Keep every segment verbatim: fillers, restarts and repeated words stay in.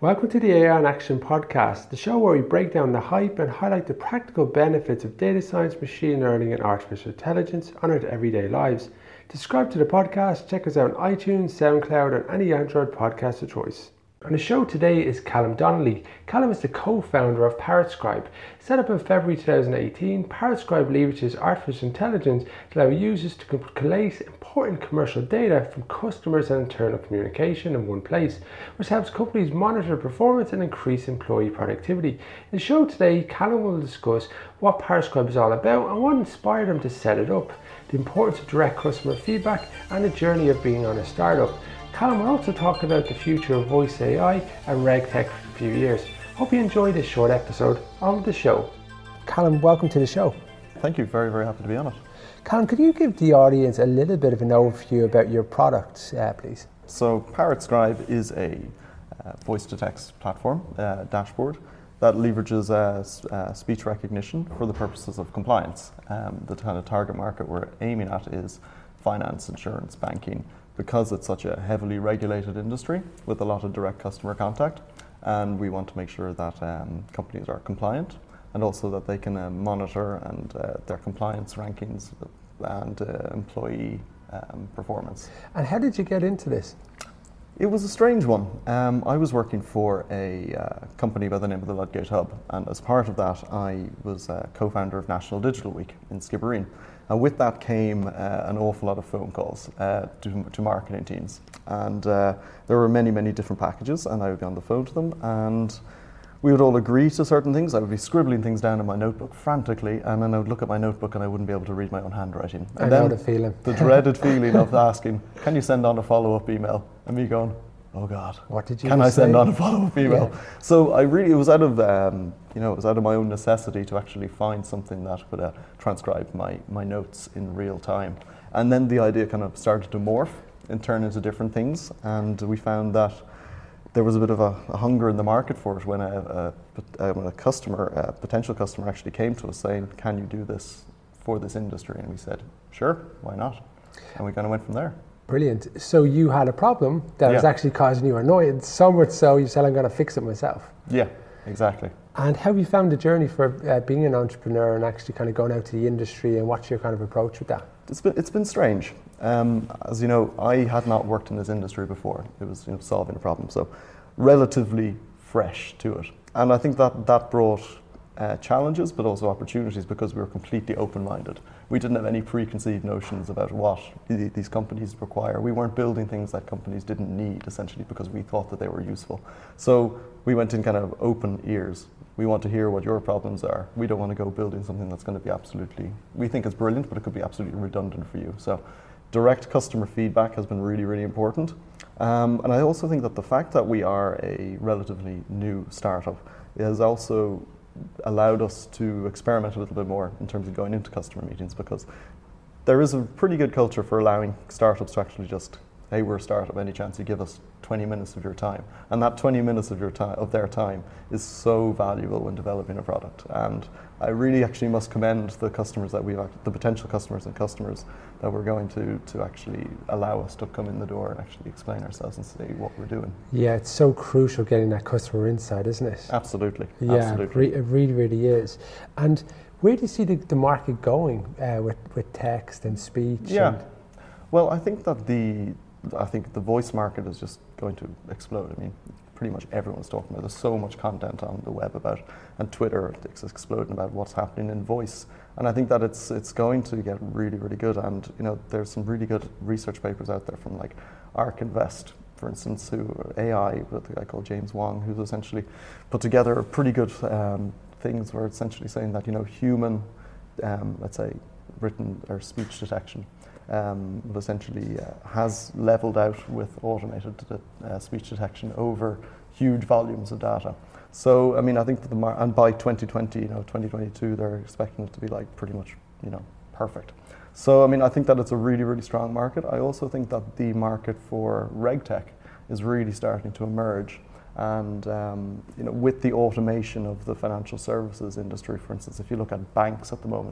Welcome to the A I in Action podcast, the show where we break down the hype and highlight the practical benefits of data science, machine learning, and artificial intelligence on our everyday lives. To subscribe to the podcast, check us out on iTunes, SoundCloud, and any Android podcast of choice. On the show today is Callum Donnelly. Callum is the co-founder of ParrotScribe. Set up in February twenty eighteen, ParrotScribe leverages artificial intelligence to allow users to collate important commercial data from customers and internal communication in one place, which helps companies monitor performance and increase employee productivity. In the show today, Callum will discuss what ParrotScribe is all about and what inspired him to set it up, the importance of direct customer feedback, and the journey of being on a startup. Callum will also talk about the future of voice A I and RegTech for a few years. Hope you enjoyed this short episode of the show. Callum, welcome to the show. Thank you, very, very happy to be on it. Callum, could you give the audience a little bit of an overview about your product, uh, please? So ParrotScribe is a uh, voice-to-text platform, uh, dashboard, that leverages uh, uh, speech recognition for the purposes of compliance. Um, the kind of target market we're aiming at is finance, insurance, banking, because it's such a heavily regulated industry with a lot of direct customer contact, and we want to make sure that um, companies are compliant and also that they can uh, monitor and uh, their compliance rankings and uh, employee um, performance. And how did you get into this? It was a strange one. Um, I was working for a uh, company by the name of the Ludgate Hub, and as part of that I was uh, co-founder of National Digital Week in Skibbereen. And with that came uh, an awful lot of phone calls uh, to, to marketing teams. And uh, there were many, many different packages, and I would be on the phone to them, and we would all agree to certain things. I would be scribbling things down in my notebook frantically, and then I would look at my notebook and I wouldn't be able to read my own handwriting. And I then know the feeling. The dreaded feeling of asking, can you send on a follow-up email? And me going, oh God, what did you can I say? send on a follow-up email? Yeah. So I really, it was out of, um, you know, it was out of my own necessity to actually find something that would uh, transcribe my, my notes in real time. And then the idea kind of started to morph and turn into different things. And we found that there was a bit of a, a hunger in the market for it when a, a, when a customer, a potential customer actually came to us saying, can you do this for this industry? And we said, sure, why not? And we kind of went from there. Brilliant. So you had a problem that yeah. was actually causing you annoyance, so much so you said, I'm going to fix it myself. Yeah, exactly. And how have you found the journey for uh, being an entrepreneur and actually kind of going out to the industry, and what's your kind of approach with that? It's been, it's been strange. Um, as you know, I had not worked in this industry before. It was, you know, solving a problem, so relatively fresh to it. And I think that that brought uh, challenges, but also opportunities, because we were completely open-minded. We didn't have any preconceived notions about what th- these companies require. We weren't building things that companies didn't need, essentially, because we thought that they were useful. So we went in kind of open ears. We want to hear what your problems are. We don't want to go building something that's going to be absolutely, we think it's brilliant, but it could be absolutely redundant for you. So direct customer feedback has been really, really important. Um, and I also think that the fact that we are a relatively new startup has also allowed us to experiment a little bit more in terms of going into customer meetings, because there is a pretty good culture for allowing startups to actually just, hey, we're a startup, any chance you give us twenty minutes of your time. And that twenty minutes of your time, of their time, is so valuable when developing a product. And I really actually must commend the customers that we've, the potential customers and customers that we're going to to actually allow us to come in the door and actually explain ourselves and say what we're doing. Yeah, it's so crucial getting that customer insight, isn't it? Absolutely. Yeah, absolutely. It, re- it really, really is. And where do you see the, the market going uh, with, with text and speech? Yeah. And Well, I think that the I think the voice market is just going to explode. I mean, pretty much everyone's talking about it. There's so much content on the web about, and Twitter is exploding about what's happening in voice. And I think that it's it's going to get really, really good. And you know, there's some really good research papers out there from like ARK Invest, for instance, who A I with a guy called James Wong, who's essentially put together pretty good um, things where it's essentially saying that, you know, human, um, let's say, written or speech detection Um, essentially uh, has leveled out with automated uh, speech detection over huge volumes of data. So, I mean, I think that the mar- and by twenty twenty, you know, twenty twenty-two, they're expecting it to be like pretty much, you know, perfect. So, I mean, I think that it's a really, really strong market. I also think that the market for RegTech is really starting to emerge. And um, you know, with the automation of the financial services industry, for instance, if you look at banks at the moment,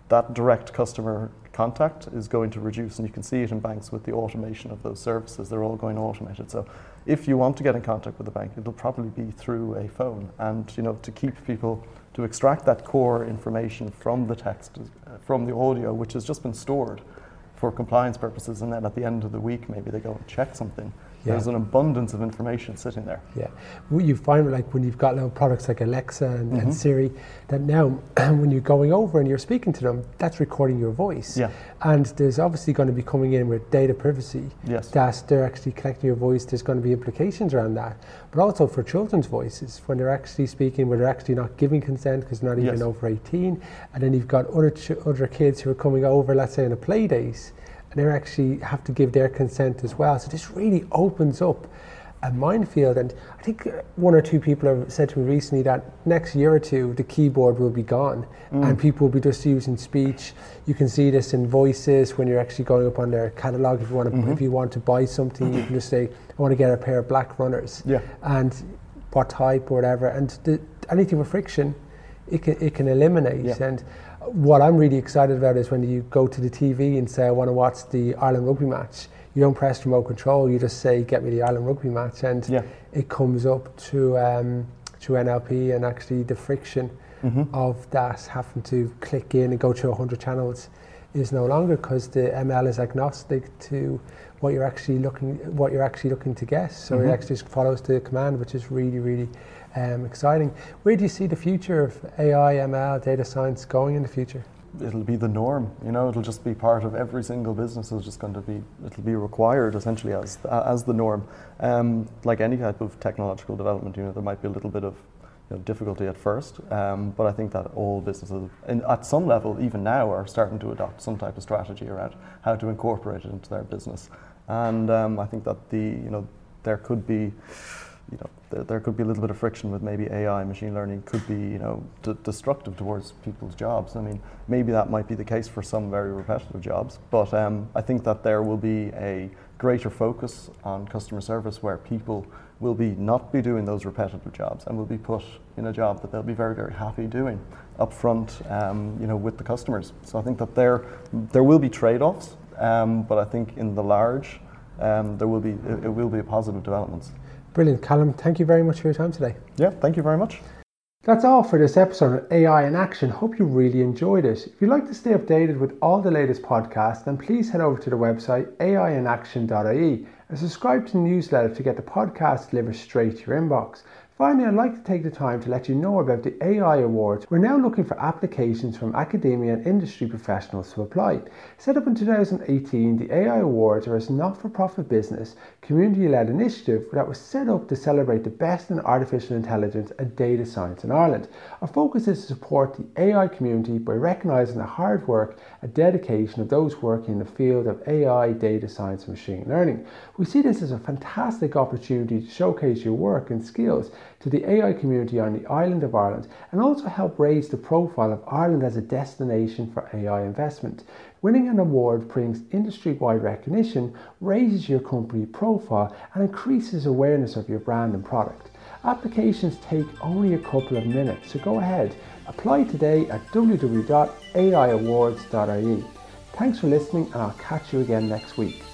that direct customer contact is going to reduce, and you can see it in banks with the automation of those services. They're all going automated. So if you want to get in contact with the bank, it'll probably be through a phone. And you know, to keep people, to extract that core information from the text, uh, from the audio, which has just been stored for compliance purposes, and then at the end of the week maybe they go and check something. Yeah. There's an abundance of information sitting there. Yeah, what you find, like when you've got little products like Alexa and, mm-hmm. and Siri, that now when you're going over and you're speaking to them, that's recording your voice. Yeah. And there's obviously going to be coming in with data privacy. Yes. That they're actually collecting your voice. There's going to be implications around that. But also for children's voices, when they're actually speaking, where they're actually not giving consent because they're not even yes. over eighteen. And then you've got other ch- other kids who are coming over, let's say on a play date, and they actually have to give their consent as well. So this really opens up a minefield. And I think one or two people have said to me recently that next year or two, the keyboard will be gone mm. and people will be just using speech. You can see this in voices when you're actually going up on their catalogue. If you want to, mm-hmm. if you want to buy something, you can just say, I want to get a pair of black runners. Yeah. And what type or whatever. And the, anything with friction, it can, it can eliminate. Yeah. And what I'm really excited about is when you go to the T V and say, I want to watch the Ireland rugby match, you don't press remote control, you just say, get me the Ireland rugby match, and yeah. it comes up to um, to N L P, and actually the friction mm-hmm. of that having to click in and go through one hundred channels is no longer, because the M L is agnostic to what you're actually looking what you're actually looking to guess. So mm-hmm. it actually just follows the command, which is really, really um, exciting. Where do you see the future of A I, M L, data science going in the future? It'll be the norm, you know, it'll just be part of every single business. It's just going to be, it'll be required essentially as as the norm. Um, like any type of technological development, you know, there might be a little bit of you know, difficulty at first, um, but I think that all businesses, in, at some level, even now, are starting to adopt some type of strategy around how to incorporate it into their business. And um, I think that the, you know, there could be, you know, there, there could be a little bit of friction with maybe A I, machine learning could be, you know, d- destructive towards people's jobs. I mean, maybe that might be the case for some very repetitive jobs, but um, I think that there will be a greater focus on customer service where people will be not be doing those repetitive jobs and will be put in a job that they'll be very, very happy doing up front, um, you know, with the customers. So I think that there there will be trade-offs, um, but I think in the large, um, there will be it, it will be positive developments. Brilliant. Callum, thank you very much for your time today. Yeah, thank you very much. That's all for this episode of A I in Action. Hope you really enjoyed it. If you'd like to stay updated with all the latest podcasts, then please head over to the website A I in action dot I E and subscribe to the newsletter to get the podcast delivered straight to your inbox. Finally, I'd like to take the time to let you know about the A I Awards. We're now looking for applications from academia and industry professionals to apply. Set up in two thousand eighteen, the A I Awards are a not-for-profit business, community-led initiative that was set up to celebrate the best in artificial intelligence and data science in Ireland. Our focus is to support the A I community by recognising the hard work and dedication of those working in the field of A I, data science and machine learning. We see this as a fantastic opportunity to showcase your work and skills to the A I community on the island of Ireland, and also help raise the profile of Ireland as a destination for A I investment. Winning an award brings industry-wide recognition, raises your company profile, and increases awareness of your brand and product. Applications take only a couple of minutes, so go ahead, apply today at w w w dot a i awards dot I E. Thanks for listening, and I'll catch you again next week.